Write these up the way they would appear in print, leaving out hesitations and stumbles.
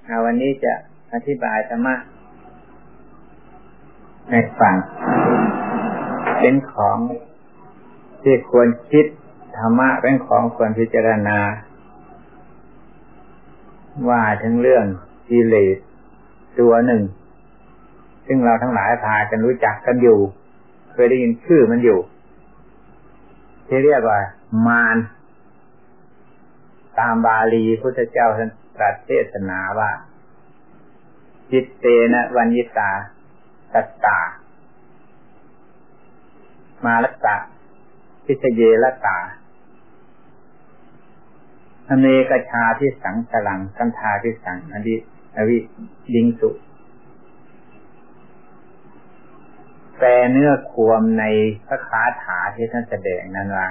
วันนี้จะอธิบายธรรมะให้ฟังเป็นของที่ควรคิดธรรมะเป็นของควรพิจารณาว่าถึงเรื่องกิเลสตัวหนึ่งซึ่งเราทั้งหลายพากันรู้จักกันอยู่เคยได้ยินชื่อมันอยู่ที่เรียกว่ามารตามบาลีพุทธเจ้าท่านตรัสเทศนาว่าจิตเตนะวัญญิตาตัตตามาลัตตาพิเศเยลัตตาอเนกชาพิสังสลังกันธาพิสังอวิดิงสุแปลเนื้อความในพระคาถาที่ท่านแสดงนั้นว่า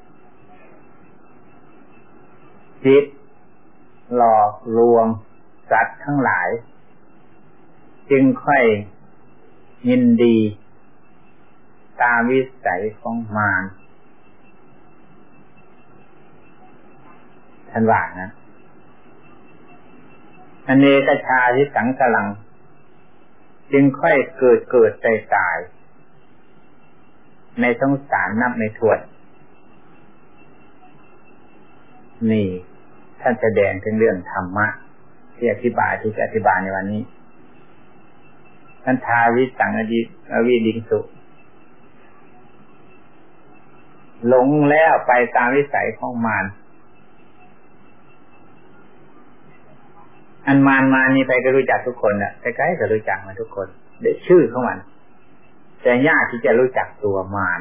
จิตหลอกลวงสัตว์ทั้งหลายจึงค่อยยินดีตามวิสัยของมารท่านว่านะอเนกชาทิสังสลังจึงค่อยเกิดตายในสงสารนับไม่ถ้วนนี่ท่านแสดงถึงเรื่องธรรมะที่อธิบายในวันนี้ท่านทาวิสังอวิดิงสุหลงแล้วไปตามวิสัยของมารอันมารมานี่ไปก็รู้จักทุกคนน่ะใกล้ๆก็รู้จักมาทุกคนได้ชื่อของมันแต่ยากที่จะรู้จักตัวมาร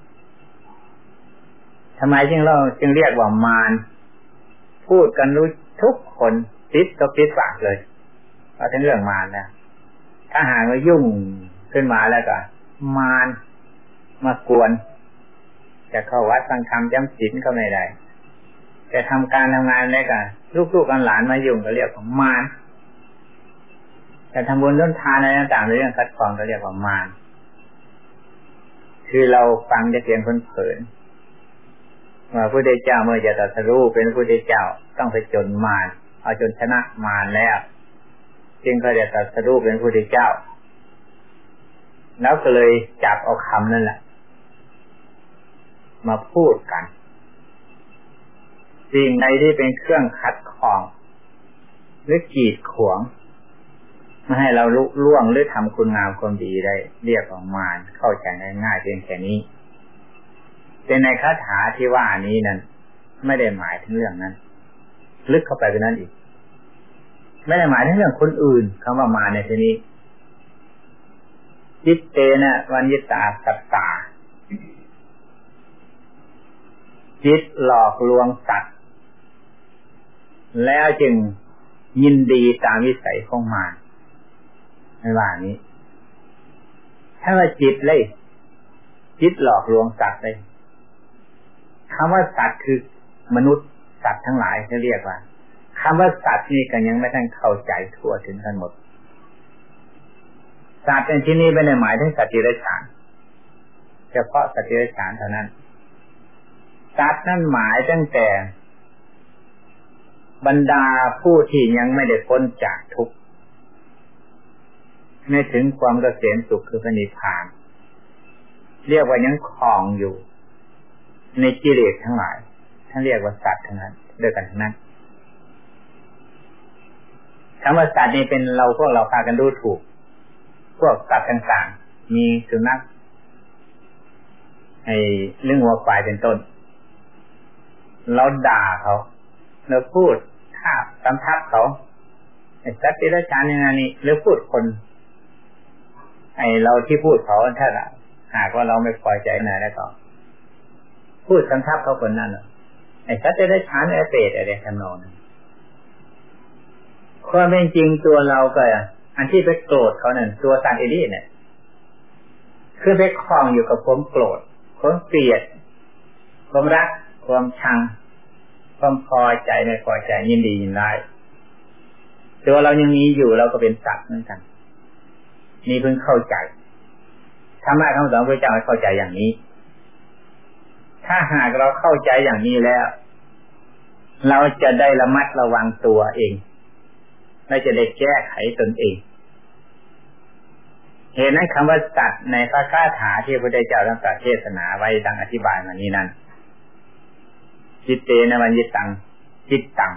ทำไมจึงเรียกว่ามารพูดกันรู้ทุกคนติดปากเลยเพราะถึงเรื่องมารนะถ้าหากว่ายุ่งขึ้นมาแล้วก็มารมากวนจะเข้าวัดฟังธรรมจำศีลก็ไม่ได้จะทำการทำงานแล้วก็ลูกหลานมายุ่งก็เรียกว่ามารจะทำบุญต้นทานอะไรต่างๆเรื่องคัดกรองก็เรียกว่ามารคือเราฟังจะเพียงคนเผินว่าพระพุทธเจ้าเมื่อจะตรัสรู้เป็นพระพุทธเจ้าต้องไปจนมารเอาจนชนะมารแล้วจึงเขาจะตรัสรู้เป็นพระพุทธเจ้าแล้วก็เลยจับเอาคำนั่นแหละมาพูดกันสิ่งใดที่เป็นเครื่องขัดข้องหรือกีดขวางไม่ให้เราลุล่วงหรือทำคุณงามความดีได้เรียกว่ามารเข้าใจง่ายๆเพียงแค่นี้แต่ในคาถาที่ว่านี้นั้นไม่ได้หมายถึงเรื่องนั้นลึกเข้าไปกว่านั้นอีกไม่ได้หมายถึงเรื่องคนอื่นคำว่ามารในที่นี้จิตเตนะวัญญิตาสัตตาจิตหลอกลวงสัตว์แล้วจึงยินดีตามวิสัยของมารไม่ว่านี้ถ้าว่าจิตเลยจิตหลอกลวงสัตว์เลยคำว่าสัตว์คือมนุษย์สัตว์ทั้งหลายจะเรียกว่าคำว่าสัตว์นี่ก็ยังไม่ทันเข้าใจทั่วถึงกันหมดสัตว์ในที่นี้ไม่ได้หมายถึงสัตว์เดรัจฉานเฉพาะสัตว์เดรัจฉานเท่านั้นสัตว์นั่นหมายตั้งแต่บรรดาผู้ที่ยังไม่ได้พ้นจากทุกข์ไม่ถึงความเกษมสุขคือพระนิพพานเรียกว่ายังครองอยู่ในกิเลสทั้งหลายท่านเรียกว่าสัตว์ทั้งนั้นด้วยกันทั้งนั้นคำว่าสัตว์นี่เป็นพวกเราพากันดูถูกพวกสัตว์ต่างๆมีสุนัขเรื่องวัวควายเป็นต้นเราด่าเขาเราพูดท่าตำทับเขาสัตว์ที่ละชานอย่างนี้หรือพูดคนเราที่พูดเขาถ้าหากว่าเราไม่พอใจนะแล้วก็พูดตำทับเขาคนนั้นสัตว์ที่ละชานเปรตอะไรทำนองนั้นความเป็นจริงตัวเราก็อันที่ไปโกรธเขานั่นตัวสัตว์นี่เนี่ยคือไปคล้องอยู่กับความโกรธความเกลียดความรักความชังความพอใจไม่พอใจยินดียินร้ายตัวเรายังมีอยู่เราก็เป็นสัตว์เหมือนกันนี่เพิ่งเข้าใจธรรมะคำสอนพระเจ้าให้เข้าใจอย่างนี้ถ้าหากเราเข้าใจอย่างนี้แล้วเราจะได้ระมัดระวังตัวเองและจะได้แก้ไขตนเองเหตุนั้นคำว่าสัตว์ในพระคาถาที่พระพุทธเจ้าทรงตรัสเทศนาไว้ดังอธิบายมานี้นั้นจิตเตนะวัญญิตังจิตตัง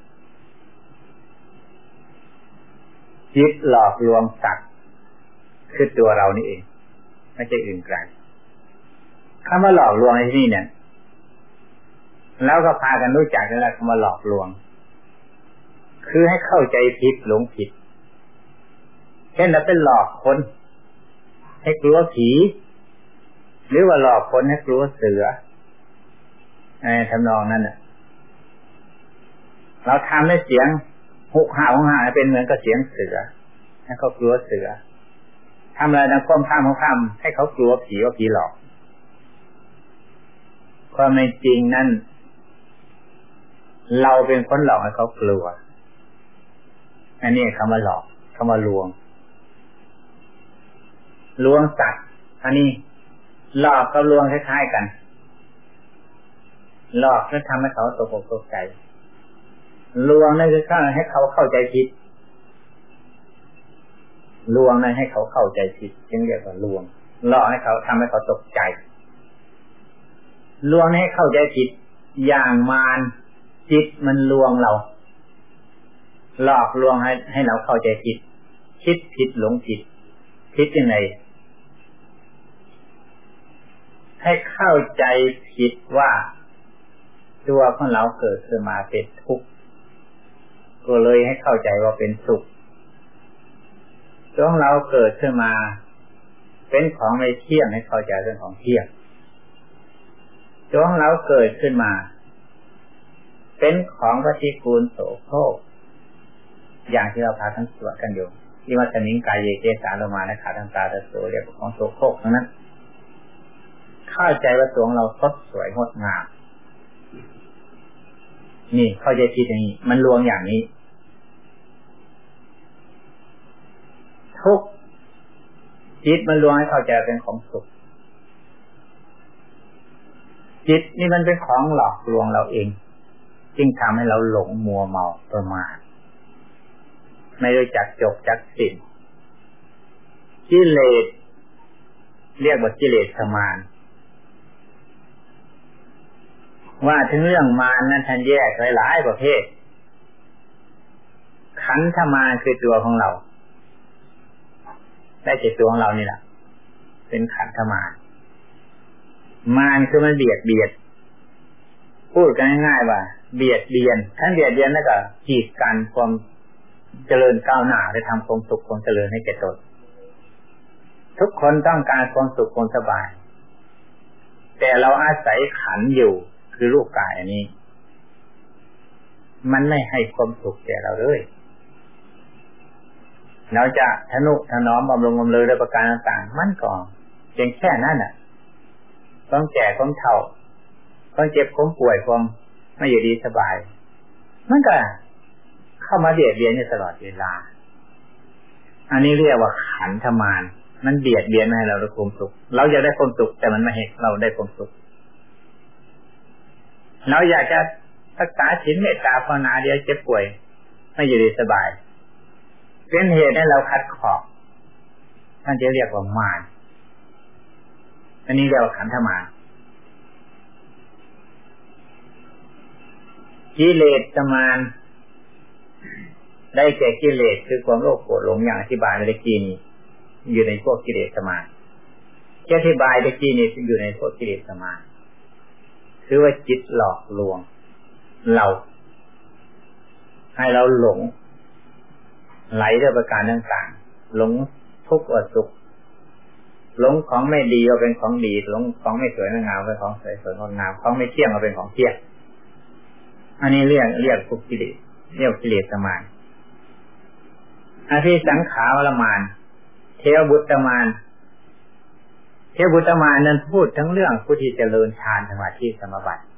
จิตหลอกลวงสัตว์คือตัวเรานี่เองไม่ใช่อื่นไกลคำว่าหลอกลวงในที่นี้เนี่ยแล้วก็พากันรู้จักแล้วคำว่าหลอกลวงคือให้เข้าใจผิดหลงผิดเช่นเราเป็นหลอกคนให้กลัวผีหรือว่าหลอกคนให้กลัวเสือทำนองนั้นน่ะเราทำให้เสียงหุกห่าวเป็นเหมือนกับเสียงเสือให้เขากลัวเสือทำอะไรนะความข้ามให้เขากลัวผีว่าผีหลอกความเป็นจริงนั้นเราเป็นคนหลอกให้เขากลัวอันนี้คำว่าหลอกคำว่าลวงสัตว์อันนี้หลอกกับลวงคล้ายๆกันหลอกแล้วทำให้เขาตกอกตกใจลวงนั่นคือให้เขาเข้าใจผิดลวงนั่นให้เขาเข้าใจผิดจึงเรียกว่าลวงหลอกให้เขาทำให้เขาตกใจลวงให้เข้าใจผิดอย่างมารจิตมันลวงเราหลอกลวงให้เราเข้าใจผิดคิดผิดหลงผิดยังไงให้เข้าใจผิดว่าตัวของเราเกิดขึ้นมาเป็นทุกข์ก็เลยให้เข้าใจว่าเป็นสุขตัวของเราเกิดขึ้นมาเป็นของไม่เที่ยงให้เข้าใจเรื่องของเที่ยงตัวของเราเกิดขึ้นมาเป็นของปฏิกูลโสโครกอย่างที่เราพาทั้งสวดกันอยู่ที่ว่าจะนิ่งกายเยเกสาโลมาและขาทังตาตะโสเรียกของโสโครกทั้งนั้นเข้าใจว่าตัวของเราสดสวยงดงามนี่เข้าใจผิดอย่างนี้มันลวงอย่างนี้ทุกจิตมันลวงให้เข้าใจเป็นของสุขจิตนี่มันเป็นของหลอกลวงเราเองจึงทำให้เราหลงมัวเมาประมาทไม่รู้จักจบจักสิ้นกิเลสเรียกว่ากิเลสมารว่าถึงเรื่องมารนั้นท่านแยกไว้หลายประเภทขันธมารคือตัวของเราได้จากตัวของเรานี่แหละเป็นขันธมารมารคือมันเบียดพูดกันง่ายๆว่าเบียดเบียนทั้งเบียดเบียนแล้วก็กีดกันความเจริญก้าวหน้าได้ทำความสุขความเจริญให้แก่ตนทุกคนต้องการความสุขความสบายแต่เราอาศัยขันอยู่คือรูปกายอันนี้มันไม่ให้ความสุขแก่เราเลยเราจะทนุถนอมบำรุงบำเรอด้วยประการต่างๆมันก็เพียงแค่นั้นน่ะต้องแก่ต้องเฒ่าต้องเจ็บต้องป่วยความไม่อยู่ดีสบายมันก็เข้ามาเบียดเบียนอยู่ตลอดเวลาอันนี้เรียกว่าขันธมารมันเบียดเบียนไม่ให้เราได้ความสุขเราอยากได้ความสุขแต่มันไม่ให้เราได้ความสุขเราอยากจะรักษาศีลเมตตาภาวนาเดียวเจ็บป่วยไม่อยู่ดีสบายเป็นเหตุให้เราขัดขวางท่านจะเรียกว่ามารอันนี้เรียกว่าขันธมารกิเลสมารได้แก่กิเลสคือความโลภโกรธหลงอย่างอธิบายเมื่อกี้นี้อยู่ในพวกกิเลสมารที่อธิบายเมื่อกี้นี้อยู่ในพวกกิเลสมารคือว่าจิตหลอกลวงเราให้เราหลงไหลด้วยประการต่างๆหลงทุกข์ว่าสุขหลงของไม่ดีว่าเป็นของดีหลงของไม่สวยไม่งามเป็นของสวยสวยงดงามของไม่เที่ยงว่าเป็นของเที่ยงอันนี้เรียกทุกข์กิเลสเรียกกิเลสมารอภิสังขารมารเทวบุตรมารเทวบุตรมารนั้นพูดทั้งเรื่องผู้ที่เจริญฌานสมาธิสมาบัติ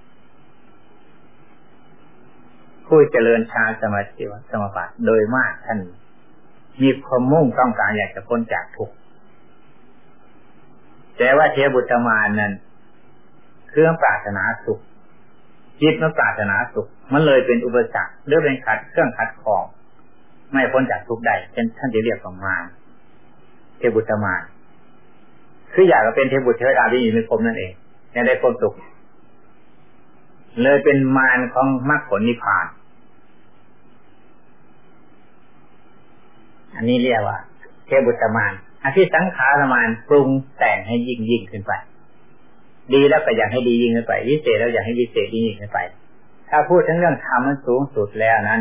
ผู้เจริญฌานสมาธิสมาบัติโดยมากท่านมีความมุ่งต้องการอยากจะพ้นจากทุกข์แต่ว่าเทวบุตรมารนั้นเครื่องปรารถนาสุขจิตมันปรารถนาสุขมันเลยเป็นอุปสรรคหรือเป็นเครื่องขัดข้องไม่พ้นจากทุกข์ได้เป็นท่านจะเรียกว่ามารเทพบุตรมารคืออยากจะเป็นเทพบุตรเทวดาที่อยู่ในภพนั่นเองจะได้พ้นทุกข์เลยเป็นมารของมรรคผลนิพพานอันนี้เรียกว่าเทพบุตรมารอภิสังขารมารปรุงแต่งให้ยิ่งขึ้นไปดีแล้วก็อยากให้ดียิ่งขึ้นไปวิเศษแล้วอยากให้วิเศษยิ่งขึ้นไปถ้าพูดถึงเรื่องธรรมมันสูงสุดแล้วนั้น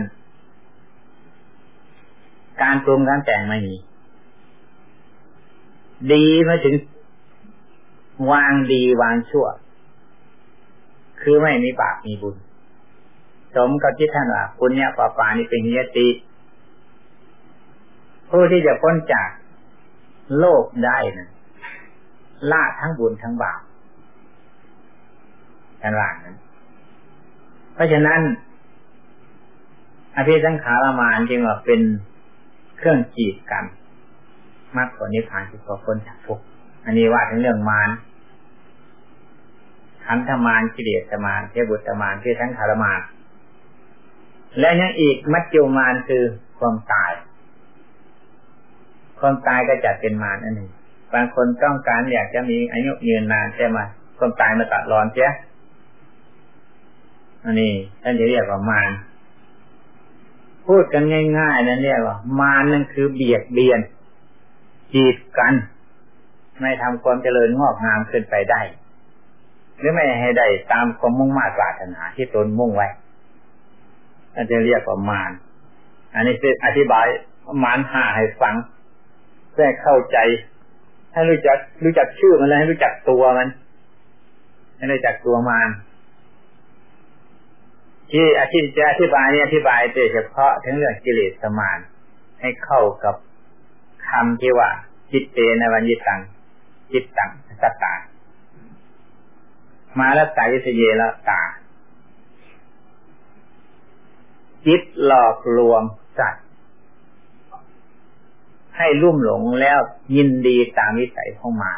การปรุงการแต่งไม่มีดีมาถึงวางดีวางชั่วคือไม่มีบาปมีบุญสมกับที่ท่านว่าปุญญาปาปานิเป็นหิยติผู้ที่จะพ้นจากโลกได้นะละทั้งบุญทั้งบาปกันว่านั้นเพราะฉะนั้นอภิสังขารมารจึงว่าเป็นเครื่องกีดกันมรรคผลนิพพานที่พอพ้นจากทุกข์อันนี้ว่าถึงเรื่องมารขันธมารกิเลสมารเทพบุตรมารอภิสังขารมารและยังอีกมัจจุมารคือความตายความตายก็จัดเป็นมารอันหนึ่งบางคนต้องการอยากจะมีอายุยืนนานใช่ไหมความตายมาตัดรอนเสียอันนี้ท่านจะเรียกว่ามารพูดกันง่ายๆนั่นเรียกว่ามารนั่นคือเบียดเบียนกีดกันไม่ทำความเจริญงอกงามขึ้นไปได้หรือไม่ให้ได้ตามความมุ่งมา่ปรารถนาที่ตนมุ่งไว้ท่านจะเรียกว่ามารอันนี้คืออธิบายมารห้าให้ฟังเพื่อเข้าใจให้รู้จักชื่อมันแล้วให้รู้จักตัวมันให้รู้จักตัวมารที่จะอธิบายนี่อธิบายโดยเฉพาะถึงเรื่องกิเลสมารให้เข้ากับคำที่ว่าจิตเตนะวัญญิตังจิตตังสัตตามาละตาวิเศเยละตาจิตหลอกลวงสัตว์ให้ลุ่มหลงแล้วยินดีตามวิสัยของมาร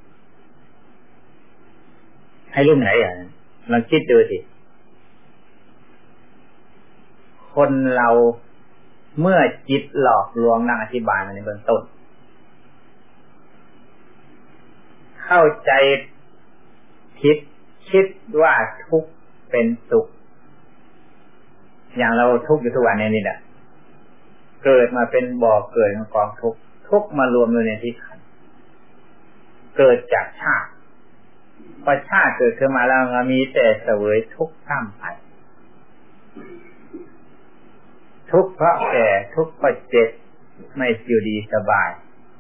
ให้ลุ่มไหนอ่ะลองคิดดูสิคนเราเมื่อจิตหลอกลวงนั่งอธิบายมาในเบื้องต้นเข้าใจคิดว่าทุกข์เป็นสุขอย่างเราทุกข์อยู่ทุกวันนี้นี่แหละเกิดมาเป็นบ่อเกิดของกองทุกข์มารวมอยู่ในที่ขันธ์เกิดจากชาติพอชาติเกิดขึ้นมาแล้วมีแต่เสวยทุกข์ข้ามไปทุกข์เพราะแก่ทุกข์เพราะเจ็บไม่อยู่ดีสบาย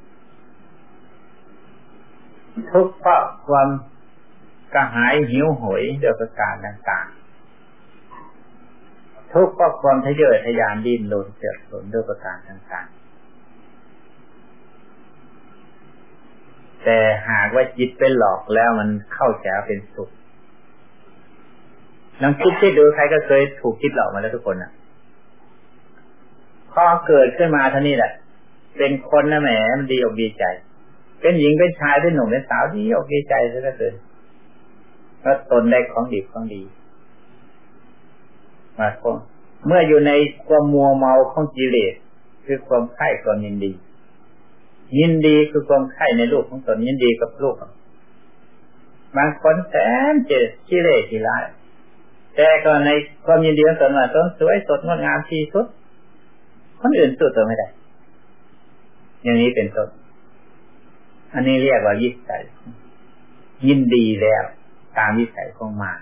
ทุกข์เพราะความกระหายหิวโหยโดยประการต่างๆทุกข์เพราะความทะเยอทะยานดิ้นรนเจ็บปวดโดยประการต่างๆแต่หากว่าจิตเป็นหลอกแล้วมันเข้าใจเป็นสุขลองคิดดูใครก็เคยถูกคิดหลอกมาแล้วทุกคนน่ะพอเกิดขึ้นมาเท่านี้แหละเป็นคนนะแหมมันดีอกดีใจเป็นหญิงเป็นชายเป็นหนุ่มเป็นสาวดีอกดีใจซะเหลือเกินเพราะตนได้ของดีของดีมาเมื่ออยู่ในความมัวเมาของกิเลสคือความใคร่ความยินดีคือความใคร่ในรูปของตนยินดีกับรูปบางคนแสนเจ็บกิเลสกิร้ายแต่ก็ในความยินดีของตนว่าตนสวยสดงดงามที่สุดคนอื่นสู้ตัวไม่ได้อย่างนี้เป็นต้นอันนี้เรียกว่าวิสัยยินดีแล้วตามวิสัยของมาร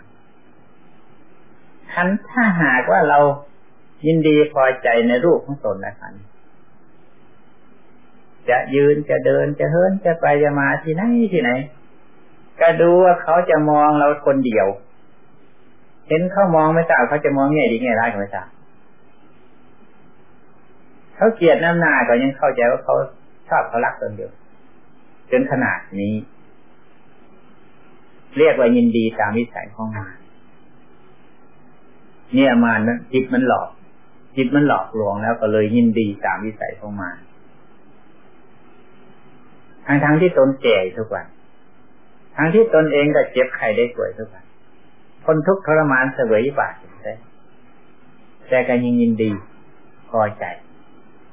ถ้าหากว่าเรายินดีพอใจในรูปของตนนะครับจะยืนจะเดินจะเหินจะไปจะมาที่ไหนก็ดูว่าเขาจะมองเราคนเดียวเห็นเขามองไม่ทราบเขาจะมองแง่ดีแง่ร้ายก็ไม่ทราบเขาเกลียดน้ำหน้าก็ยังเข้าใจว่าเขาชอบเขารักตนเดียวจนขนาดนี้เรียกว่ายินดีตามวิสัยของมารเนี่ยมารนั้นจิตมันหลอกลวงแล้วก็เลยยินดีตามวิสัยของมารทั้งที่ตนแก่ทุกวันทั้งที่ตนเองก็เจ็บไข้ได้ป่วยทุกวันคนทุกข์ทรมานเสวยบาปแต่ก็ยินดีพอใจ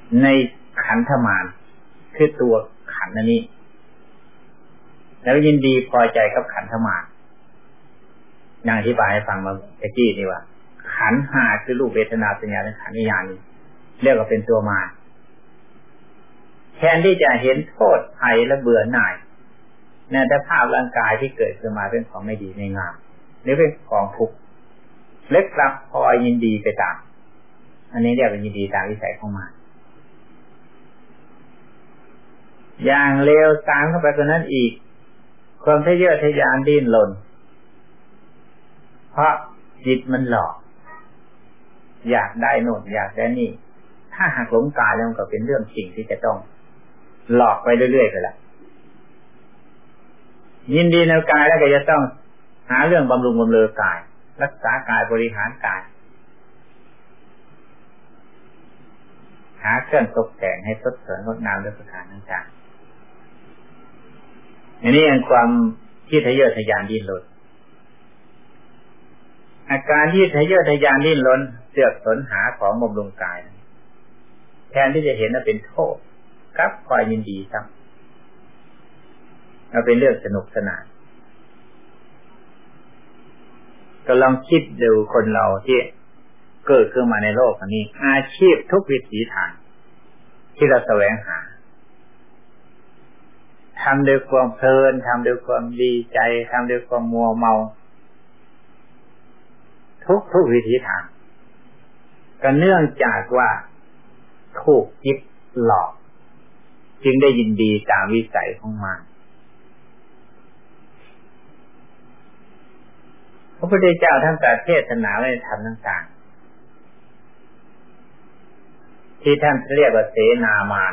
ในขันธมารคือตัวขันธ์นี้แล้วยินดีพอใจกับขันธมารอย่างอธิบายให้ฟังมาเมื่อกี้นี่ว่าขันธ์ห้าคือรูปเวทนาสัญญาและขันธ์วิญญาณนี้เรียกว่าเป็นตัวมารแทนที่จะเห็นโทษภัยและเบื่อหน่ายในสภาพร่างกายที่เกิดขึ้นมาเป็นของไม่ดีไม่งามหรือเป็นของทุกข์เล็กลับพอยินดีไปตามอันนี้เรียกว่ายินดีตามวิสัยของมารอย่างเลวตามเข้าไปกว่านั้นอีกความทะเยอทะยานดิ้นรนเพราะจิตมันหลอกอยากได้โน่นอยากได้นี่ถ้าหากหลงกายแล้วก็เป็นเรื่องจริงที่จะต้องหลอกไปเรื่อยๆไปละยินดีในกายแล้วก็จะต้องหาเรื่องบำรุงบำเรอกายรักษากายบริหารกายหาเครื่องตกแต่งให้สดสวยงดงามด้วยประการต่างๆอันนี้เป็นความที่ทะเยอทะยานดิ้นรนอาการที่ทะเยอทะยานดิ้นรนเสือกสนหาของบำรุงกายแทนที่จะเห็นว่าเป็นโทษกับคอยยินดีครับเอาเป็นเรื่องสนุกสนานก็ลองคิดดูคนเราที่เกิดขึ้นมาในโลกนี้อาชีพทุกวิถีทางที่เราแสวงหาทำด้วยความเพลินทำด้วยความดีใจทำด้วยความมัวเมาทุกวิถีทางก็เนื่องจากว่าถูกจิตหลอกจึงได้ยินดีตามวิสัยของมันพระพุทธเจ้าท่านตรัสเทศนาไว้ในธรรมต่างๆที่ท่านเรียกว่าเสนามาร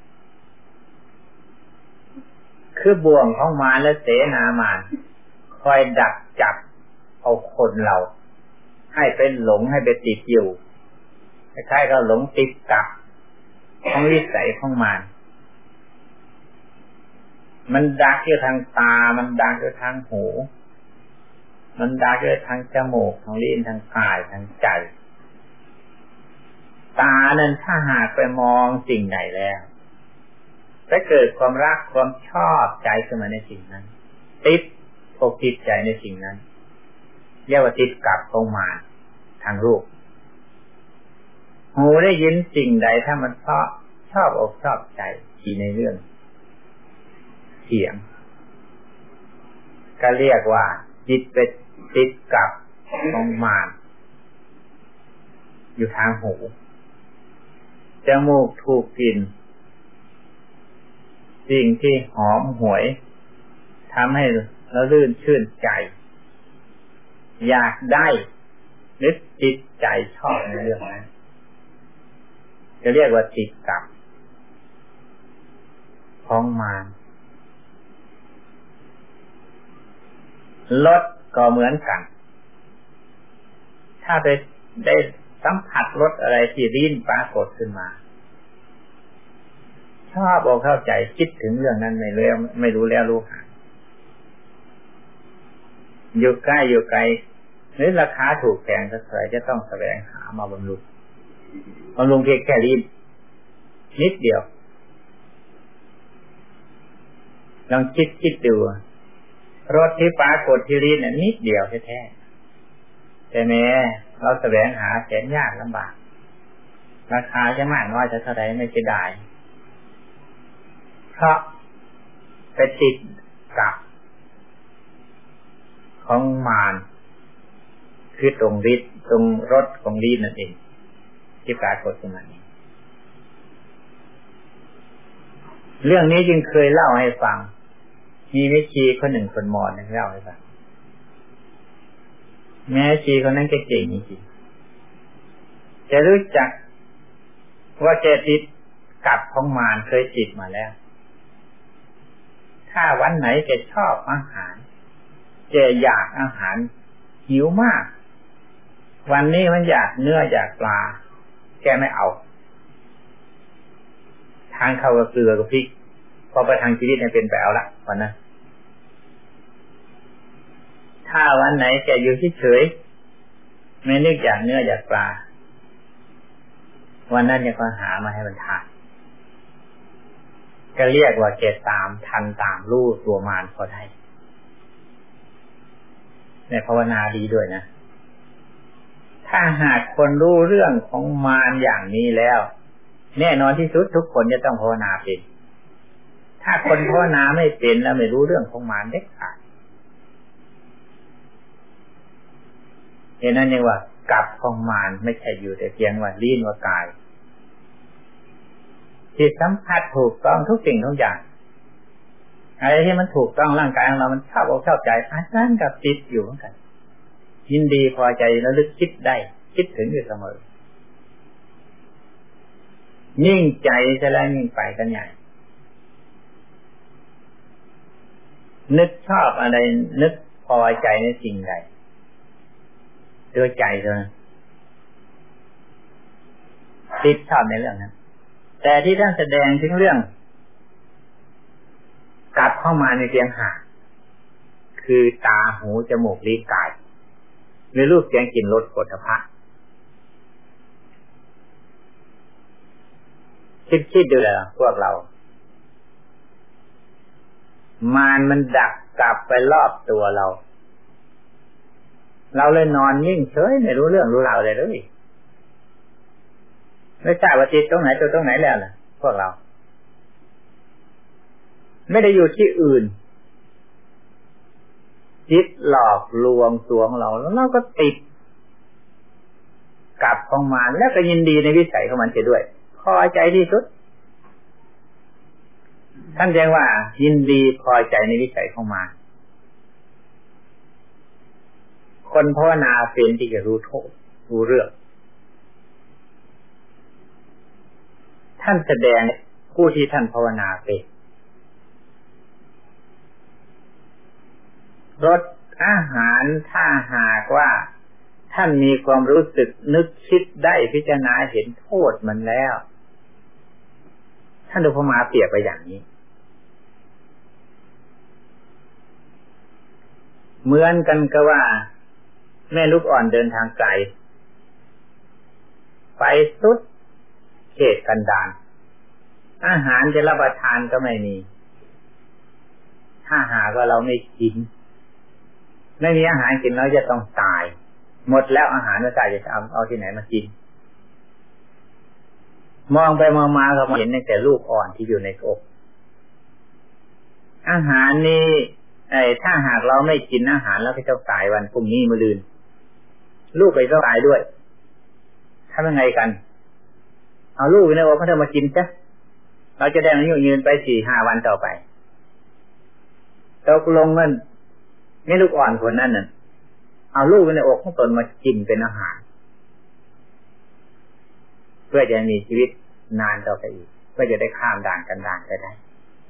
คือบ่วงของมารและเสนามารคอยดักจับเอาคนเราให้เป็นหลงให้ไปติดอยู่คล้ายๆกับหลงติดกับของวิสัยของมันดักอยู่ทางตามันดักอยู่ทางหูมันดักอยู่ทางจมูกทางลิ้นทางกายทางใจตานั้นถ้าหากไปมองสิ่งใดแล้วจะเกิดความรักความชอบใจขึ้นมาในสิ่งนั้นติดอกติดใจในสิ่งนั้นเรียกว่าติดกับของมารทางรูปหูได้ยินสิ่งใดถ้ามันชอบอกชอบใจที่ในเรื่องเสียงก็เรียกว่าจิตไปติดกับของมารอยู่ทางหูจมูกถูกกลิ่นสิ่งที่หอมหวยทำให้เราลื่นชื่นใจอยากได้นึกจิตใจชอบในเรื่องนั้นจะเรียกว่าติดกับของมารรสก็เหมือนกันถ้าไปได้สัมผัสรสอะไรที่ลิ้นปรากฏขึ้นมาชอบเอาเข้าใจคิดถึงเรื่องนั้นไม่รู้แล้วรู้หาอยู่ใกล้อยู่ไกลหรือราคาถูกแพงสักเท่าไหร่จะต้องแสวงหามาบำรุงเพียงแค่ลิ้นนิดเดียวลองคิดดูรสที่ปรากฏที่ลิ้นนิดเดียวแท้ๆแต่แม้เราแสวงหาแสนยากลำบากราคาจะมากน้อยจะเท่าไหร่ไม่เสียดายเพราะไปติดกับของมารคือตรงฤทธิ์ตรงรสของลิ้นนั่นเองที่ปรากฏขึ้นมานี้เรื่องนี้จึงเคยเล่าให้ฟังมีแม่ชีคนหนึ่งคนมอญเล่าให้ฟังแม่ชีคนนั้นเก่งจริงๆจะรู้จักว่าแกติดกับของมารเคยติดมาแล้วถ้าวันไหนแกชอบอาหารแกอยากอาหารหิวมากวันนี้มันอยากเนื้ออยากปลาแกไม่เอาทางเข้ากับเกลือกับพริกพอไปทางชีวิตเนี่ยเป็นไปเอาละวันนั้นถ้าวันไหนแกอยู่เฉยๆไม่นึกอยากเนื้ออยากปลาวันนั้นยังก็หามาให้มันทานก็เรียกว่าเกตตามทันตามรู้ตัวมารพอได้ในภาวนาดีด้วยนะถ้าหากคนรู้เรื่องของมารอย่างนี้แล้วแน่นอนที่สุดทุกคนจะต้องภาวนาเป็นถ้าคนภาวนาไม่เป็นแล้วไม่รู้เรื่องของมารเด็ดขาดเห็นนั้นยังว่ากับของมารไม่ใช่อยู่แต่เพียงว่าลิ้นว่ากายที่สัมผัสถูกต้องทุกสิ่งทุกอย่างอะไรที่มันถูกต้องร่างกายของเรามันชอบอกชอบใจอันนั้นกับจิตอยู่เหมือนกันยินดีพอใจแล้วลึกคิดได้คิดถึงอยู่เสมอนิ่งใจจะแล้วนิ่งไปกันใหญ่นึกชอบอะไรนึกพอใจในสิ่งใดด้วยใจเลยติดชอบในเรื่องนั้นแต่ที่ท่านแสดงถึงเรื่องกลับเข้ามาในเสียงหาคือตาหูจมูกลิ้นกายในรูปเสียงกลิ่นรสโผฏฐัพพะคิดดูเลยพวกเรามารมันดักกลับไปรอบตัวเราเลยนอนนิ่งเฉยไม่รู้เรื่องรู้ราวเลยไม่ทราบว่าจิตตรงไหนตัวตรงไหนแล้วล่ะพวกเราไม่ได้อยู่ที่อื่นจิตหลอกลวงตัวของเราแล้วเราก็ติดกับของมันแล้วก็ยินดีในวิสัยของมันเสียด้วยพอใจที่สุดท่านเรียกว่ายินดีพอใจในวิสัยของมันคนภาวนาเป็นที่จะรู้โทษรู้เรื่องท่านแสดงผู้ที่ท่านภาวนาเป็นรสอาหารถ้าหากว่าท่านมีความรู้สึกนึกคิดได้พิจารณาเห็นโทษมันแล้วท่านอุปมาเปรียบไปอย่างนี้เหมือนกันกับว่าแม่ลูกอ่อนเดินทางไกลไปสุดเขตกันดารอาหารจะรับประทานก็ไม่มีถ้าหากว่าเราไม่กินไม่มีอาหารกินเราจะต้องตายหมดแล้วอาหารเราตายจะเอาที่ไหนมากินมองไปมองมาเราเห็นแต่ลูกอ่อนที่อยู่ในอกอาหารนี้ถ้าหากเราไม่กินอาหารแล้วก็จะตายวันพรุ่งนี้มะรืนลูกไปก็ตายด้วยทำยังไงกันเอาลูกในอกเขาจะมากินซะเราจะได้อายุยืนไป 4-5 วันต่อไปตกลงมันไม่ลูกอ่อนคนนั้นน่ะเอาลูกในอกของตนมากินเป็นอาหารเพื่อจะมีชีวิตนานต่อไปอีกเพื่อจะได้ข้ามด่านกันดารไปได้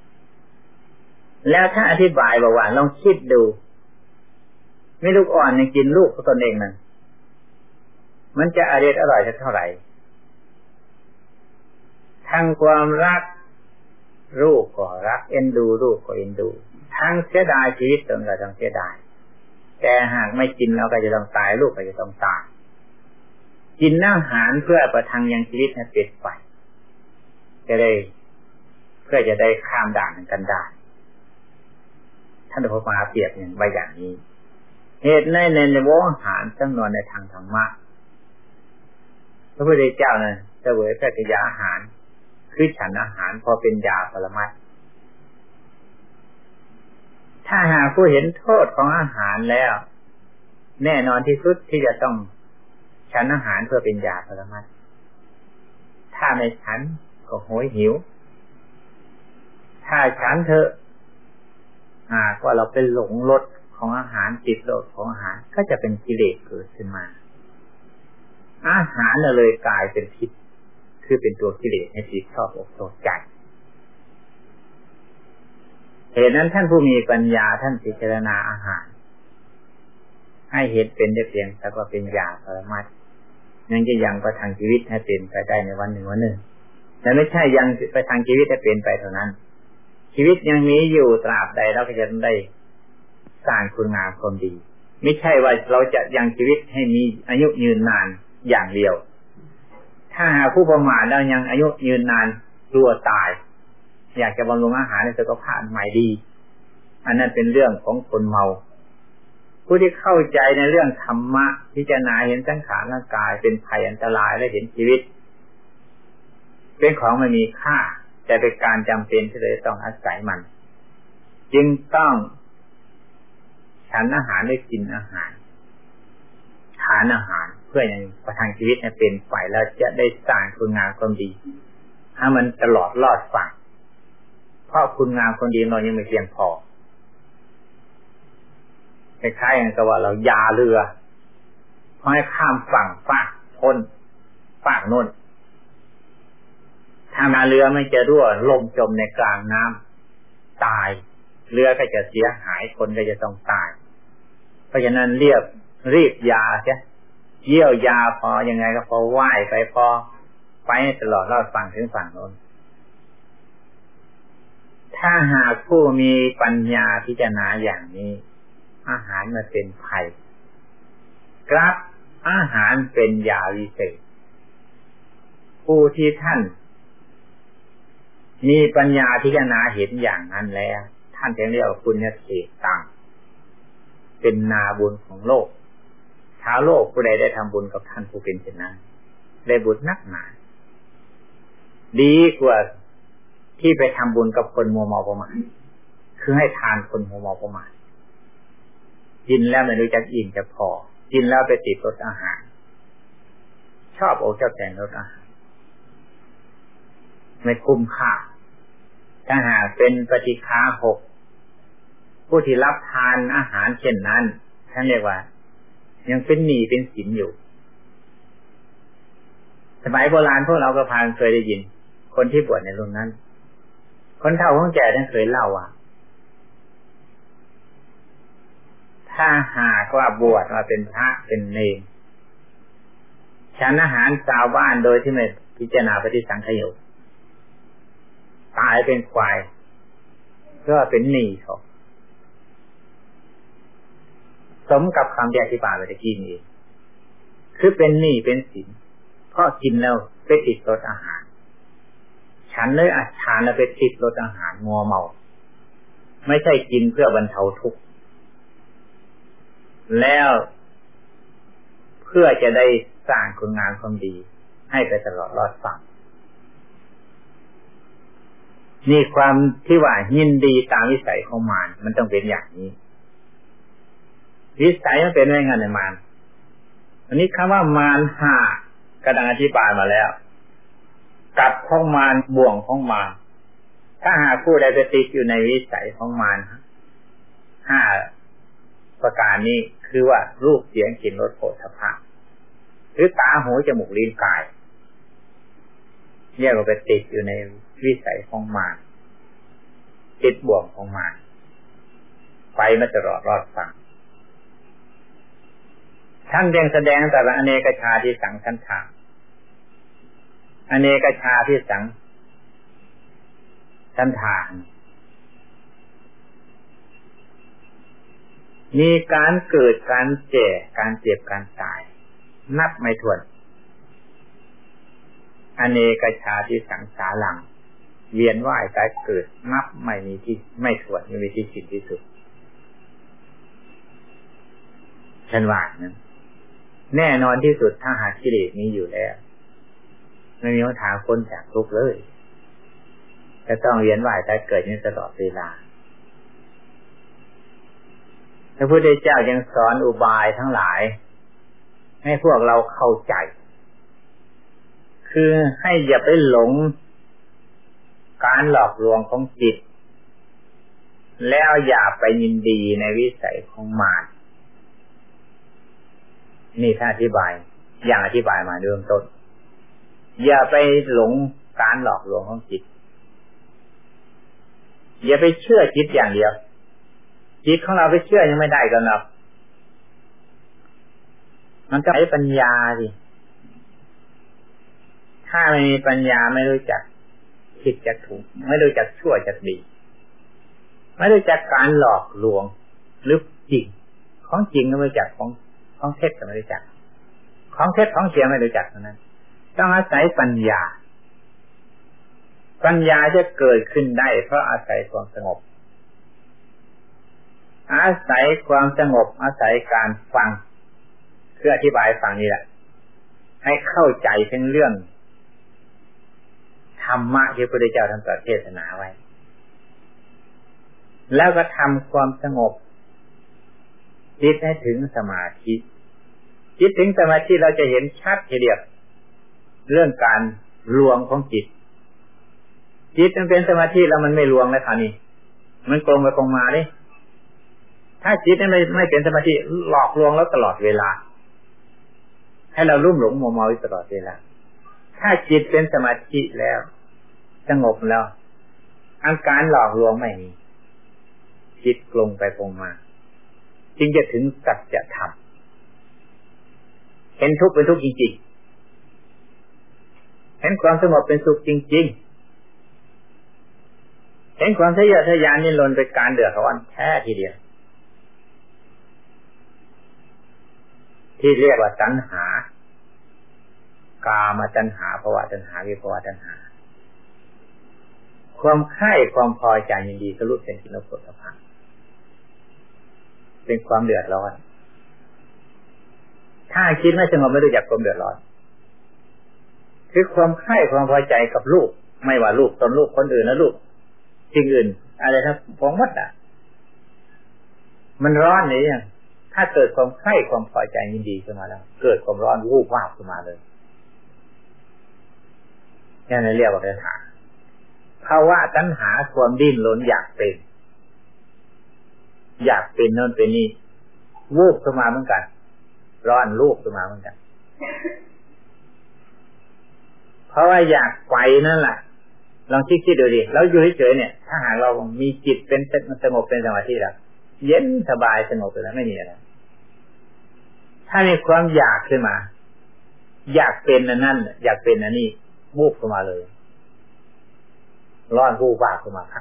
แล้วถ้าอธิบายบอกว่าลองคิดดูไม่ลูกอ่อนยังกินลูกของตนเองนั่นมันจะอร่อยสักเท่าไหร่ทั้งความรักลูกก็รักเอ็นดูลูกก็เอ็นดูทั้งเสียดายชีวิตตนก็ต้องเสียดายแต่หากไม่กินเราก็จะต้องตายลูกก็จะต้องตายกินอาหารเพื่อประทังยังชีวิตให้เป็นไปจะได้เพื่อจะได้ข้ามด่านกันได้ท่านพระมหาเปรียบอย่างใบอย่างนี้เหตุในวงอาหารจำนวนในทางธรรมะพระพุทธเจ้าเนี่ยเสวยพระกยาอาหารคือฉันอาหารพอเป็นยาปรมัตถ์ถ้าหากผู้เห็นโทษของอาหารแล้วแน่นอนที่สุดที่จะต้องฉันอาหารเพื่อเป็นยาปรมัตถ์ถ้าไม่ฉันก็โหยหิวถ้าฉันเถอะว่าเราเป็นหลงรสของอาหารติดรสของอาหารก็จะเป็นกิเลสเกิดขึ้นมาอาหารเลยกลายเป็นพิษคือเป็นตัวกิเลสให้จิตชอบอกชอบใจเหตุนั้นท่านผู้มีปัญญาท่านพิจารณาอาหารให้เห็นเป็นได้เพียงแต่ว่าเป็นยาปรมัตถ์นั่นจะยังประทังชีวิตให้เป็นไปได้ในวันหนึ่งวันหนึ่งแต่ไม่ใช่ยังประทังชีวิตให้เป็นไปเท่านั้นชีวิตยังมีอยู่ตราบใดเราก็จะได้สร้างคุณงามความดีไม่ใช่ว่าเราจะยังชีวิตให้มีอายุยืนนานอย่างเดียวถถ้าหากผู้ประมาทแล้วยังอายุยืนนานกลัวตายอยากจะบำรุงอาหารในสุขภาพใหม่ดีอันนั้นเป็นเรื่องของคนเมาผู้ที่เข้าใจในเรื่องธรรมะพิจารณาเห็นสังขารร่างกายเป็นภัยอันตรายและเห็นชีวิตเป็นของไม่มีค่าแต่เป็นการจำเป็นที่เราต้องอาศัยมันจึงต้องฉันอาหารได้กินอาหารทานอาหารเพื่อยังประทังชีวิตให้เป็นไปแล้วจะได้สร้างคุณงามความดีให้มันตลอดรอดฝั่งเพราะคุณงามความดีเรายังไม่เพียงพอคล้ายๆอย่างกับว่าเรายาเรือพอให้ข้ามฝั่งฝากพ้นฝากโน่นถ้ามาเรือไม่จะรั่วล่มจมในกลางน้ำตายเรือก็จะเสียหายคนก็จะต้องตายเพราะฉะนั้นรีบยาใช่เยี่ยวยาพอยังไงก็พอว่ายไปพอไปตลอดรอดฝั่งถึงฝั่งโน้นถ้าหากผู้มีปัญญาพิจารณาอย่างนี้อาหารมันเป็นภัยกลับอาหารเป็นยาวิเศษผู้ที่ท่านมีปัญญาพิจารณาเห็นอย่างนั้นแล้วท่านจะเรียกว่าปุญญเขตตังเป็นนาบุญของโลกชาวโลกผู้ใดได้ทำบุญกับท่านผู้เป็นเช่นนั้นได้บุญนักหนาดีกว่าที่ไปทำบุญกับคนมัวเมาประมาทคือให้ทานคนมัวเมาประมาทกินแล้วไม่รู้จักอิ่มจะพอกินแล้วไปติดรสอาหารชอบอกชอบใจรสอาหารไม่คุ้มค่าถ้าหากเป็นปฏิฆาหกผู้ที่รับทานอาหารเช่นนั้นท่านเรียกว่ายังเป็นหนี้เป็นสินอยู่สมัยโบราณพวกเราก็พาเคยได้ยินคนที่บวชในรุ่นนั้นคนเฒ่าคนแก่ท่านเคยเล่าว่าถ้าหากว่าบวชมาเป็นพระเป็นเณรฉันอาหารชาวบ้านโดยที่ไม่พิจารณาปฏิสังขยาตายเป็นควายก็เป็นหนี้เขาสมกับคำที่อธิบายไปตะกี้นี้คือเป็นหนี้เป็นสินเพราะกินแล้วไปติดรสอาหารฉันเลยทานแล้วไปติดรสอาหารมัวเมาไม่ใช่กินเพื่อบรรเทาทุกข์แล้วเพื่อจะได้สร้างคุณงามความดีให้ไปตลอดรอดฝั่งนี่ความที่ว่ายินดีตามวิสัยของมารมันต้องเป็นอย่างนี้วิสัยมันเป็นยังไงในมารอันนี้คำว่ามารห้ากำลังอธิบายมาแล้วกับของมารบ่วงของมารถ้าหากผู้ใดไปติดอยู่ในวิสัยของมารห้าประการนี้คือว่ารูปเสียงกลิ่นรสโผฏฐัพพะหรือตาหูจมูกลิ้นกายเรียกว่าไปติดอยู่ในวิสัยของมารติดบ่วงของมารไปมาตลอดรอดฝั่งท่านยังแสดงแต่ละอเนกชาที่สังคันธาอเนกชาที่สังคันธามีการเกิดการแก่การเจ็บการตายนับไม่ถ้วนอเนกชาที่สังสารังเวียนว่ายตายเกิดนับไม่มีที่ไม่ถ้วนไม่มีที่สิ้นที่สุดฉันว่านั้นแน่นอนที่สุดถ้าหากกิเลสนี้อยู่แล้วไม่มีหนทางพ้นจากทุกข์เลยจะต้องเวียนว่ายตายเกิดอยู่ตลอดเวลาพระพุทธเจ้ายังสอนอุบายทั้งหลายให้พวกเราเข้าใจคือให้อย่าไปหลงการหลอกลวงของจิตแล้วอย่าไปยินดีในวิสัยของมารนี่ถ้าอธิบายอย่างอธิบายมาเริ่มต้นอย่าไปหลงการหลอกลวงของจิตอย่าไปเชื่อจิตอย่างเดียวจิตของเราไปเชื่อยังไม่ได้กันหรอกมันก็ใช้ปัญญาดิถ้าไม่มีปัญญาไม่รู้จักผิดจากถูกไม่รู้จักชั่วจากดีไม่รู้จักการหลอกลวงหรือจริงของจริงก็ไม่รู้จักของเท็จก็ไม่รู้จักของเท็จของเสียไม่รู้จักเท่านั้นต้องอาศัยปัญญาปัญญาจะเกิดขึ้นได้เพราะอาศัยความสงบอาศัยความสงบอาศัยการฟังเพื่ออธิบายฟังนี่แหละให้เข้าใจถึงเรื่องธรรมะที่พระพุทธเจ้าท่านตรัสเทศนาไว้แล้วก็ทำความสงบจิตให้ถึงสมาธิจิตถึงสมาธิเราจะเห็นชัดทีเดียวเรื่องการรวมของจิตมันเป็นสมาธิแล้วมันไม่รวมแล้วค่ะนี่มันตรงไปตรงมาดิถ้าจิตไม่เป็นสมาธิหลอกลวงแล้วตลอดเวลาให้เราลุ่มหลงมัวเมาอยู่ตลอดเวลาถ้าจิตเป็นสมาธิแล้วสงบแล้วอาการหลอกลวงไม่มีจิตตรงไปตรงมาจึงจะถึงสัจธรรมเห็นทุกข์เป็นทุกข์จริงๆเห็นความสงบเป็นสุขจริงๆเห็นความทะเยอทะยานนี่ล้นเป็นการเดือดร้อนแท้ทีเดียวที่เรียกว่าตัณหากามตัณหาภวตัณหาวิภวตัณหาความใคร่ความพอใจยินดีก็รู้เป็นกิเลสโผฏฐัพพะเป็นความเดือดร้อนถ้าคิดไม่สงบไม่รู้จักความเดือดร้อนคือความใคร่ความพอใจกับลูกไม่ว่าลูกตนลูกคนอื่นและลูกสิ่งอื่นอะไรทั้งปวงหมดอ่ะมันร้อนนี่ยังถ้าเกิดความใคร่ความพอใจยินดีขึ้นมาแล้วเกิดความร้อนวูบวาบขึ้นมาเลยนี่เรียกว่าตัณหาภาวะตัณหาความดิ้นรนอยากเป็นโน่นเป็นนี่วูบขึ้นมาเหมือนกันร้อนวูบขึ้นมาเหมือนกันเพราะว่าอยากไปนั่นแหละลองคิดดูดิเราอยู่เฉยๆเนี่ยถ้าหากเรามีจิตเป็นสงบเป็นสมาธิแล้วเย็นสบายสงบไปแล้วไม่มีอะไรถ้ามีความอยากขึ้นมาอยากเป็นนั่นอยากเป็นอันนี้วูบขึ้นมาเลยร้อนวูบวาบขึ้นมาครับ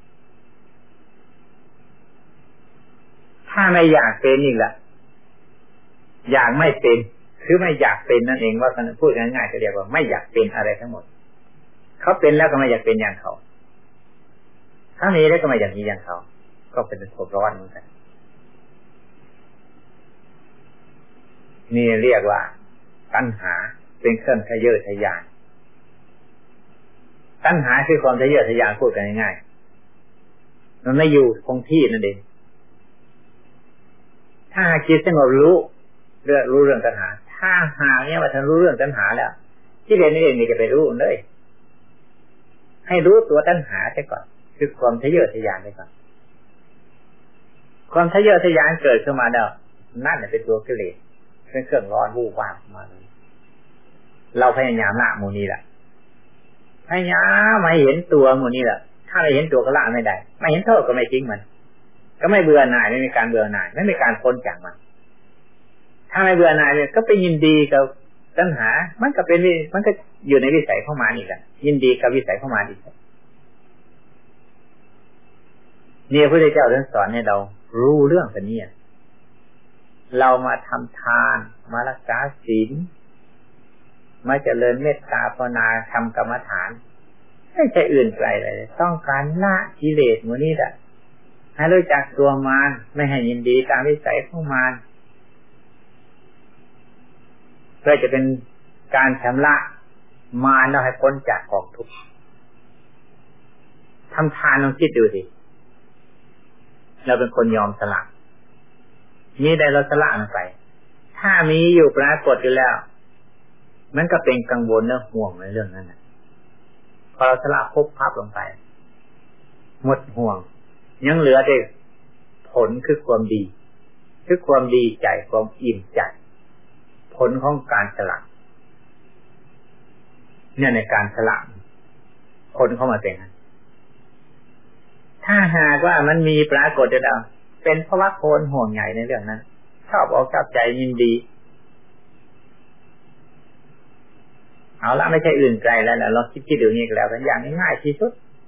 ถ้าไม่อยากเป็นอีกละอยากไม่เป็นคือไม่อยากเป็นนั่นเองว่าพูดง่ายๆก็เรียกว่าไม่อยากเป็นอะไรทั้งหมดเขาเป็นแล้วก็ไม่อยากเป็นอย่างเขาถ้ามีแล้วก็ไม่อยากมีอย่างเขาก็เป็นความร้อนเหมือนกันนี่เรียกว่าตัณหาเป็นเครื่องทะเยอทะยานตัณหาคือความทะเยอทะยานพูดกันง่ายๆมันไม่อยู่คงที่นั่นเองถ้าจิตสงบรู้เรื่องตัณหาถ้าหากเนี่ยว่าท่านรู้เรื่องตัณหาแล้วที่เรียนนี่เองนี่จะไปรู้เลยให้รู้ตัวตัณหาใช่ก่อนคือความทะเยอทะยานใช่ก่อนความทะเยอทะยานเกิดขึ้นมาแล้วนั่นเป็นตัวกิเลสเป็นเครื่องร้อนวูบวาบมาเลยเราพยายามละหมู่นี้แหละพยายามไม่เห็นตัวหมู่นี้แหละถ้าไม่เห็นตัวก็ละไม่ได้ไม่เห็นโทษก็ไม่จริงมันก็ไม่เบื่อหน่ายไม่มีการเบื่อหน่ายไม่มีการพ้นจากมันถ้าไม่เบื่อหน่ายเนี่ยก็ไปยินดีกับตัณหามันก็เป็นมันก็อยู่ในวิสัยเข้ามาอีกแหละยินดีกับวิสัยเข้ามาอีกนี่พระพุทธเจ้าท่านสอนให้เรารู้เรื่องแบบนี้เรามาทำทานมารักษาศีลมาเจริญเมตตาภาวนาทำกรรมฐานไม่ใช่อื่นไกลเลยต้องการละกิเลสหมู่นี้แหละให้รู้จักตัวมารไม่ให้ยินดีตามวิสัยของมารเพื่อจะเป็นการชำระมารเราให้พ้นจากกองทุกข์ทำทานลองคิดดูสิเราเป็นคนยอมสละมีได้เราสละมันไปถ้ามีอยู่ปรากฏอยู่แล้วมันก็เป็นกังวลเรื่องห่วงในเรื่องนั้นนะพอเราสละพบพับลงไปหมดห่วงยังเหลือแต่ผลคือความดีคือความดีใจความอิ่มใจผลของการสละเนี่ยในการสละผลเข้ามาเป็นถ้าหากว่ามันมีปรากฏอยู่แล้วเป็นเพราะว่าคนห่วงใหญ่ในเรื่องนั้นชอบอกใจยินดีเอาละไม่ใช่อื่นไกลแล้วนะเราคิดดูนี่ก็แล้วกันอย่างง่ายที่สุด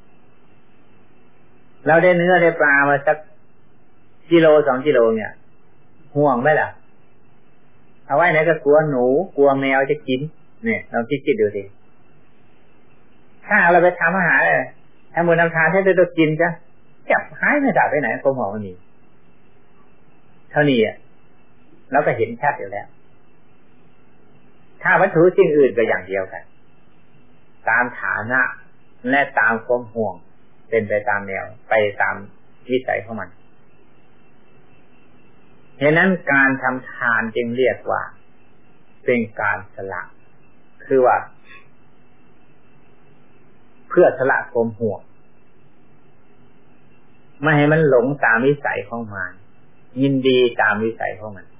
เราได้เนื้อได้ปลามาสักกิโล2 กิโลเนี่ยห่วงไหมล่ะเอาไว้ไหนก็กลัวหนูกลัวแมวจะกินเนี่ยเราคิดดูดิถ้าเราไปทำอาหารทำบุญทำทานให้ได้กินจะจับหายไม่ได้ไปไหนความหอมมันมีเท่านี้เราก็เห็นชัดอยู่แล้วถ้าวัตถุสิ่งอื่นก็อย่างเดียวกันตามฐานะและตามความห่วงเป็นไปตามแนวไปตามวิสัยของมันฉะนั้นการทำทานจึงเรียกว่าเป็นการสละคือว่าเพื่อสละความห่วงไม่ให้มันหลงตามวิสัยของมันยินดีตามวิสัยของมัน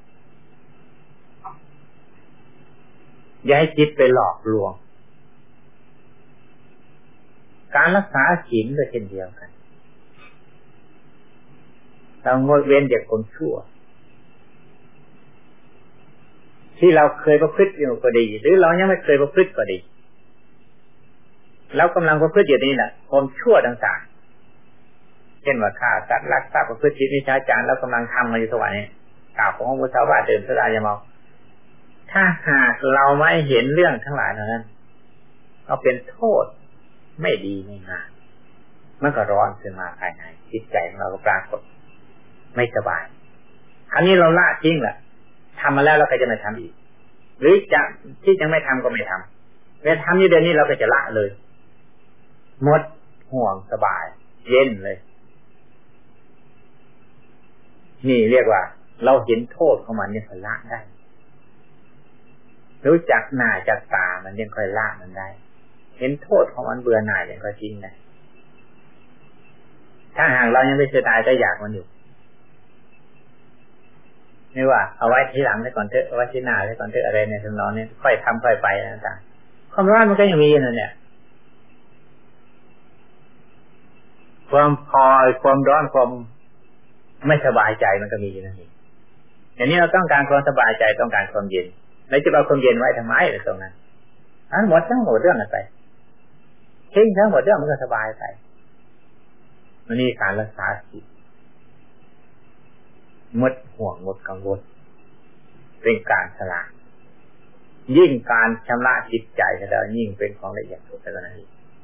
อย่าให้จิตไปหลอกลวงการรักษาศีลก็เช่นเดียวกันเรางดเว้นจากความชั่วที่เราเคยประพฤติอยู่ก็ดีหรือเรายังไม่เคยประพฤติก็ดีเรากำลังประพฤติอยู่นี่แหละความชั่วต่างๆเช่นว่าฆ่าสัตว์ลักทรัพย์ประพฤติผิดมิจฉาจารเรากำลังทำมาอยู่ทุกวันนี้กล่าวของพระพุทธวาทเดินสุรายาเมาถ้าหากเราไม่เห็นเรื่องทั้งหลายนั้นเอาเป็นโทษไม่ดีไม่งามมันก็ร้อนขึ้นมาภายในจิตใจของเราก็ปรากฏไม่สบายคราวนี้เราละทิ้งแหละทำมาแล้วเราก็จะไม่ทำอีกหรือจะที่ยังไม่ทำก็ไม่ทำเวลาทำอยู่เดือนนี้เราก็จะละเลยหมดห่วงสบายเย็นเลยนี่เรียกว่าเราเห็นโทษของมันเนี่ยละได้รู้จักหน้าจักตามันยังค่อยละมันได้เห็นโทษของมันเบื่อหน่ายยังค่อยทิ้งได้ถ้าหากเรายังไม่เสียดายก็อยากมันอยู่ไม่ว่าเอาไว้ทีหลังไว้ก่อนเถอะเอาไว้ที่หน้าไว้ก่อนเถอะอะไรในทำนองนี้ค่อยทำค่อยไปต่างๆความร้อนมันก็ยังมีอยู่เนี่ยความพอความร้อนความไม่สบายใจมันก็มีอยู่นั่นเองอย่างนี้เราต้องการความสบายใจต้องการความเย็นแล้วจะเอาความเย็นไว้ทำไมในตรงนั้นหมดทั้งหมดเรื่องอะไรไปทิ้งทั้งหมดเรื่องมันก็สบายไปมันนี่การรักษาจิตหมดห่วงหมดกังวลเป็นการสละยิ่งการชำระจิตใจแล้วยิ่งเป็นของละเอียดสุดแล้วนะ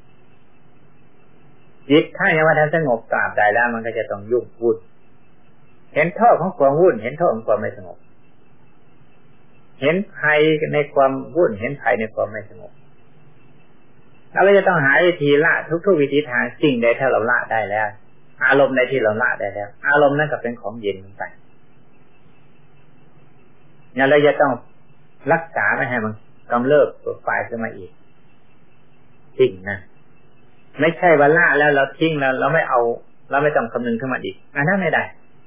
จิตถ้ายังว่าท่านสงบตราบใดแล้วมันก็จะต้องยุ่งวุ่นเห็นโทษของความวุ่นเห็นโทษของความไม่สงบเห็นภัยในความวุ่นเห็นภัยในความไม่สงบเราก็จะต้องหาวิธีละทุกๆวิธีทางสิ่งใดถ้าเราละได้แล้วอารมณ์ใดที่เราละได้แล้วอารมณ์นั้นก็เป็นของเย็นไปงั้นเราจะต้องรักษาไม่ให้มันกำเริบตัวไฟขึ้นมาอีกจริงนะไม่ใช่ว่าละแล้วเราทิ้งแล้วเราไม่เอาเราไม่ต้องคำนึงขึ้นมาอีกอันนั้นไม่ได้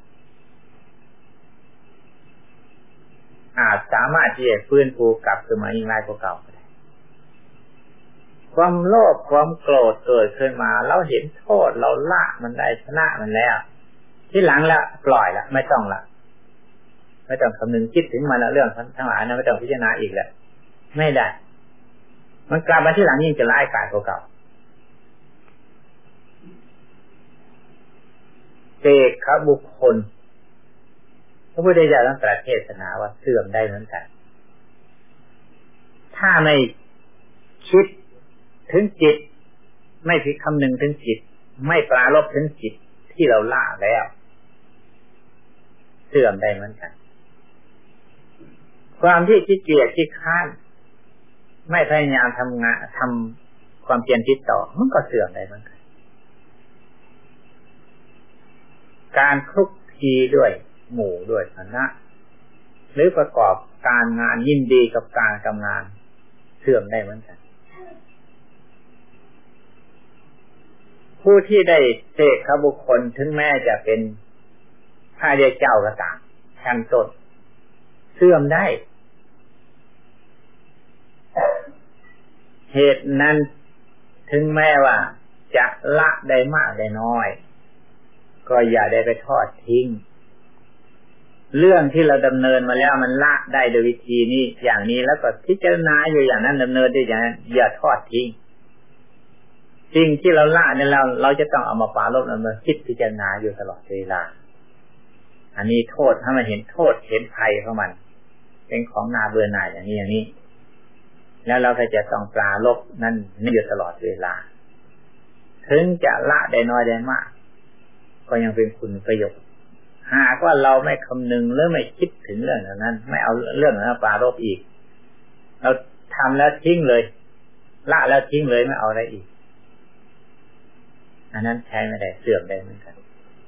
อาจสามารถที่จะฟื้นฟูกลับขึ้นมายิ่งไรกว่าเก่าก็ได้ความโลภความโกรธเกิดขึ้นมาเราเห็นโทษเราละมันได้ชนะมันแล้วที่หลังแล้วปล่อยละไม่ต้องละไม่ต้องคำนึงคิดถึงมันแล้วเรื่องทั้งหลายนะไม่ต้องพิจารณาอีกแล้วไม่ได้มันกลับมาที่หลังยิ่งจะร้ายกาจกว่าเก่าเสกขบุคคลพระพุทธเจ้าตรัสเทศนาว่าเสื่อมได้เหมือนกันถ้าไม่คิดถึงจิตไม่พิคำนึงถึงจิตไม่ปรารภถึงจิตที่เราละแล้วเสื่อมได้เหมือนกันความที่ขี้เกียจขี้ค้านไม่พยายามทำงานทำความเพียรติดต่อมันก็เสื่อมได้เหมือนกันการคลุกคลีด้วยหมู่ด้วยคณะหรือประกอบการงานยินดีกับการทำงานเสื่อมได้เหมือนกันผู้ที่ได้เสกขบุคคลถึงแม้จะเป็นพระเจ้าก็ตามชั้นต้นเสื่อมได้เหตุนั้นถึงแม้ว่าจะละได้มากได้น้อยก็อย่าได้ไปทอดทิ้งเรื่องที่เราดำเนินมาแล้วมันละได้โดยวิธีนี้อย่างนี้แล้วก็พิจารณาอยู่อย่างนั้นดำเนินด้วยอย่างนั้นอย่าทอดทิ้งสิ่งที่เราละเนี่ยเราจะต้องเอามาปรารภเอามาคิดพิจารณาอยู่ตลอดเวลาอันนี้โทษถ้ามันเห็นโทษเห็นภัยของมันเป็นของน่าเบื่อหน่ายอย่างนี้แล้วเราก็จะต้องปราลบนั่นอยู่ตลอดเวลาถึงจะละได้น้อยได้มากก็ยังเป็นคุณประโยชน์หากว่าเราไม่คำนึงหรือไม่คิดถึงเรื่องนั้นไม่เอาเรื่องนั้นปราลบอีกเราทำแล้วทิ้งเลยละแล้วทิ้งเลยไม่เอาอะไรอีกอันนั้นใช้ไม่ได้เสื่อมได้เหมือนกัน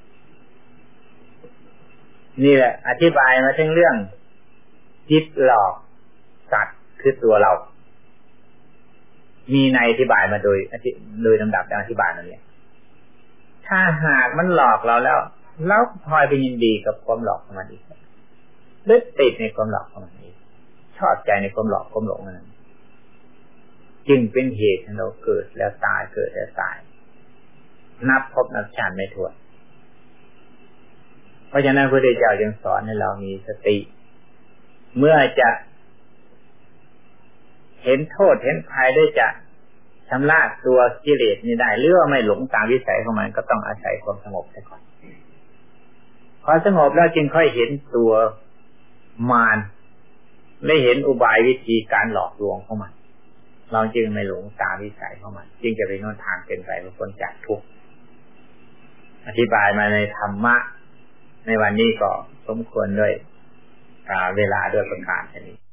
นี่แหละอธิบายมาถึงเรื่องจิตหลอกสัตว์คือตัวเรามีในอธิบายมาโดยลำดับการอธิบายมาเนี่ยถ้าหากมันหลอกเราแล้วเราพลอยไปยินดีกับความหลอกของมันอีกลึกติดในความหลอกของมันอีกชอบใจในความหลอกความหลงนั้นจึงเป็นเหตุให้เราเกิดแล้วตายเกิดแล้วตายนับพบนับชาติไม่ถ้วนเพราะฉะนั้นพระพุทธเจ้าจึงสอนให้เรามีสติเมื่อจะเห็นโทษเห็นภัยได้จะชำระตัวกิเลสนี้ได้หรือว่าไม่หลงตามวิสัยของมันก็ต้องอาศัยความสงบก่อนพอสงบแล้วจึงค่อยเห็นตัวมารได้เห็นอุบายวิธีการหลอกลวงของมันเราจึงไม่หลงตามวิสัยของมันจึงจะไปโน่นทางเป็นไปเพื่อพ้นจากทุกข์อธิบายมาในธรรมะในวันนี้ก็สมควรด้วยเวลาด้วยประการชนิด